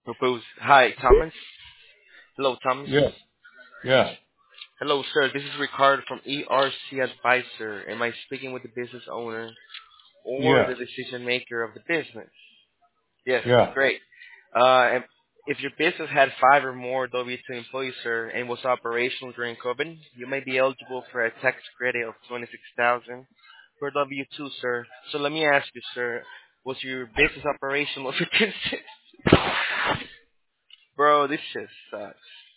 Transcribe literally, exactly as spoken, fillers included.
Propose. Hi, Thomas. Hello, Thomas. Yeah, yeah, Hello, sir. This is Ricardo from E R C Advisor. Am I speaking with the business owner or yeah, the decision maker of the business? Yes, yeah. great. Uh, and if your business had five or more W two employees, sir, and was operational during COVID, you may be eligible for a tax credit of twenty-six thousand dollars per W two, sir. So let me ask you, sir, was your business operational for this? Bro, this shit sucks.